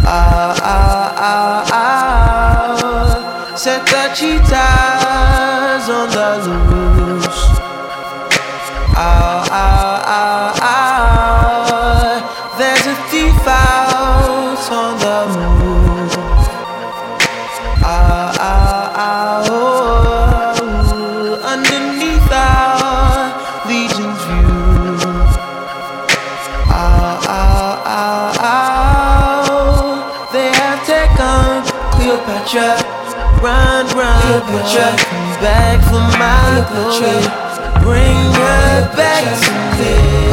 Set the cheetahs on the loose. There's a thief out on the move. Underneath our legion's view. They have taken Cleopatra. Run, Cleopatra, come back for my glory. Bring her back to me.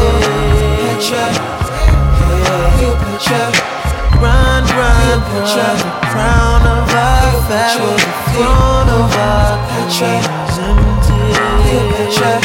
Cleopatra, run, Cleopatra, the crown of our pharaoh, the throne of our country is empty. Cleopatra.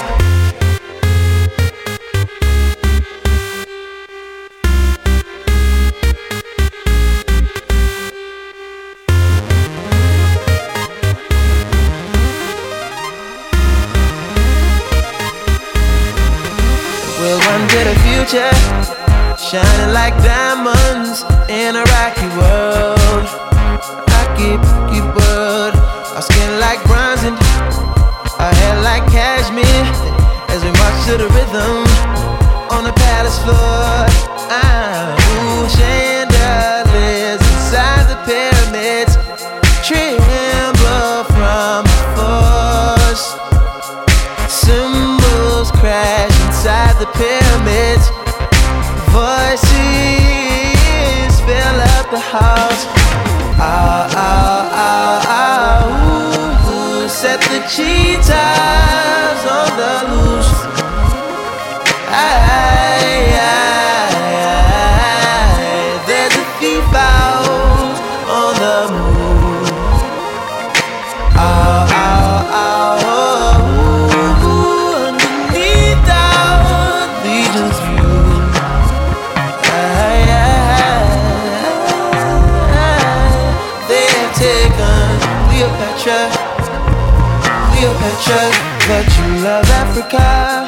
We'll run to the future, shining like diamonds in a rocky world. Rocky world. Our skin like bronze and our hair like cashmere. As we march to the rhythm on the palace floor. Chandeliers inside the pyramids tremble from the force. Symbols crash inside the pyramids. Voices fill up the house. Set the cheetahs on the loose. There's a thief out on the move. Underneath our legion's view. They have taken Cleopatra, but you love Africa.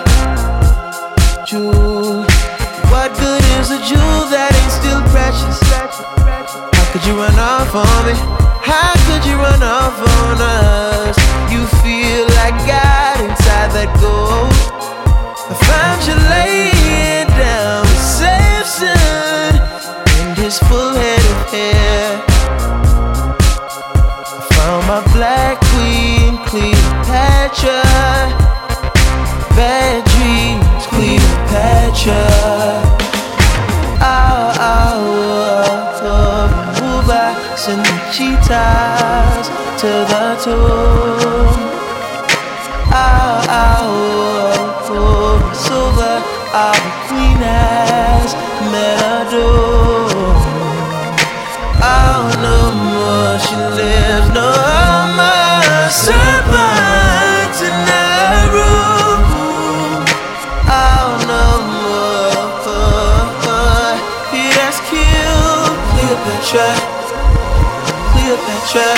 Jewel, what good is a jewel that ain't still precious? How could you run off on me? How could you run off on us? You feel like God inside that gold. I found you laying down with Samson and his full head of hair. I found my black queen, Cleopatra. Bad dreams, Cleopatra. Send the cheetahs to the tomb. Silver, our queen has met a doom. No more she lives, no more serpents in her room. No more, he has killed Cleopatra. Cleopatra.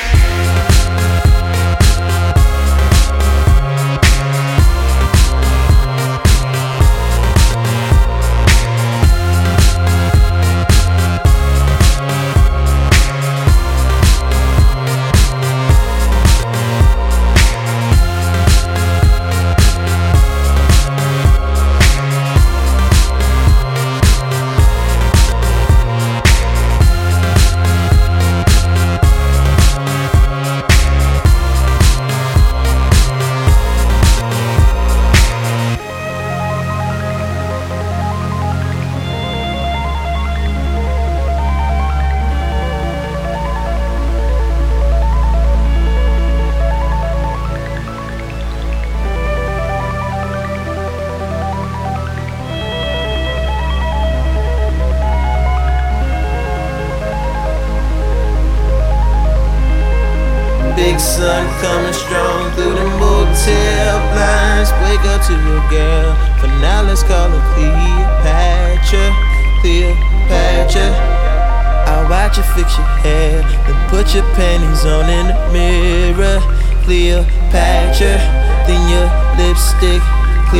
Big sun coming strong through the motel blinds. Wake up to your girl, for now let's call her Cleopatra. Cleopatra. I'll watch you fix your hair, then put your panties on in the mirror. Cleopatra. Then your lipstick,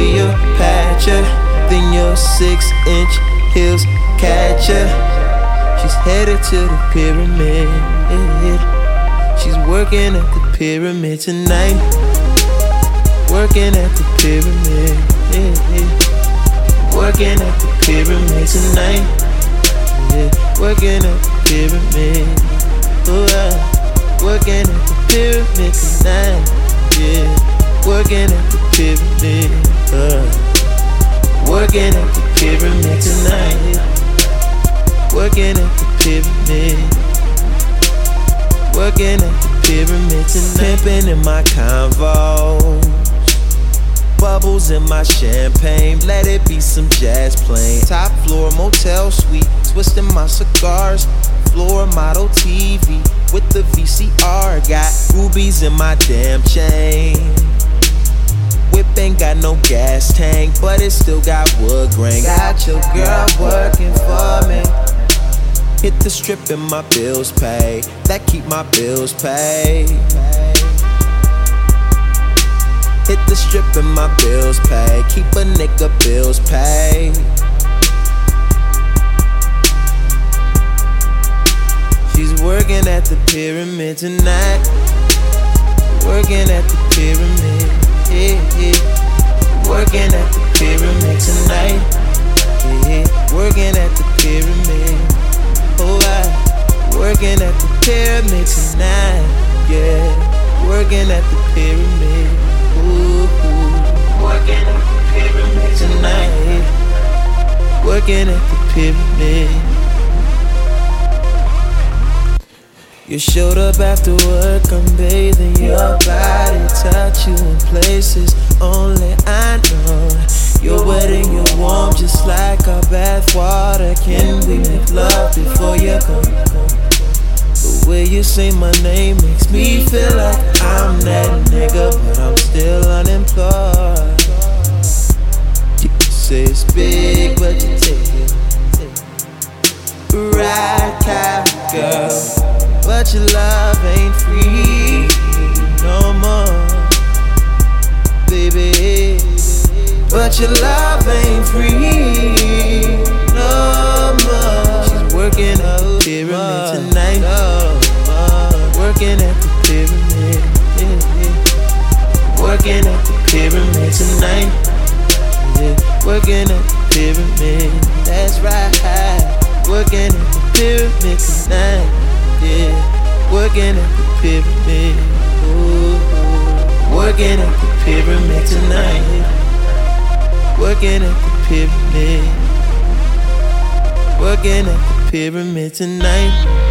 Cleopatra. Then your 6-inch heels catch ya. She's headed to the pyramid. She's working at the pyramid tonight. Working at the pyramid. Working at the pyramid tonight. Working at the pyramid. Working at the pyramid tonight. Working at the pyramid. Working at the pyramid tonight. Working at the pyramid. Working at the pyramid tonight. Pimping in my Convos, bubbles in my champagne. Let it be some jazz playing. Top floor motel suite, twisting my cigars. Floor model TV with the VCR. Got rubies in my damn chain. Whip ain't got no gas tank, but it still got wood grain. Got your girl working for me. Hit the strip and my bills paid. That keep my bills paid. Hit the strip and my bills paid. Keep a nigga bills paid. She's working at the pyramid tonight. Working at the pyramid. Working at the pyramid tonight. Working at the pyramid. Working at the pyramid tonight. Working at the pyramid. Working at the pyramid tonight. Working at the pyramid. You showed up after work, I'm bathing your body, touch you in places only I know. You're wet and you're warm, just like our bath water. Can we make love before you go? The way you say my name makes me feel like I'm that nigga, but I'm still unemployed. You say it's big, but you take it. Right, girl. But your love ain't free no more, baby. But your love ain't free no more. She's working at the pyramid tonight. Working at the pyramid. Working at the pyramid tonight. Working at the pyramid. That's right. Working at the pyramid tonight. Working at the pyramid. Working at the pyramid tonight. Working at the pyramid. Working at the pyramid tonight.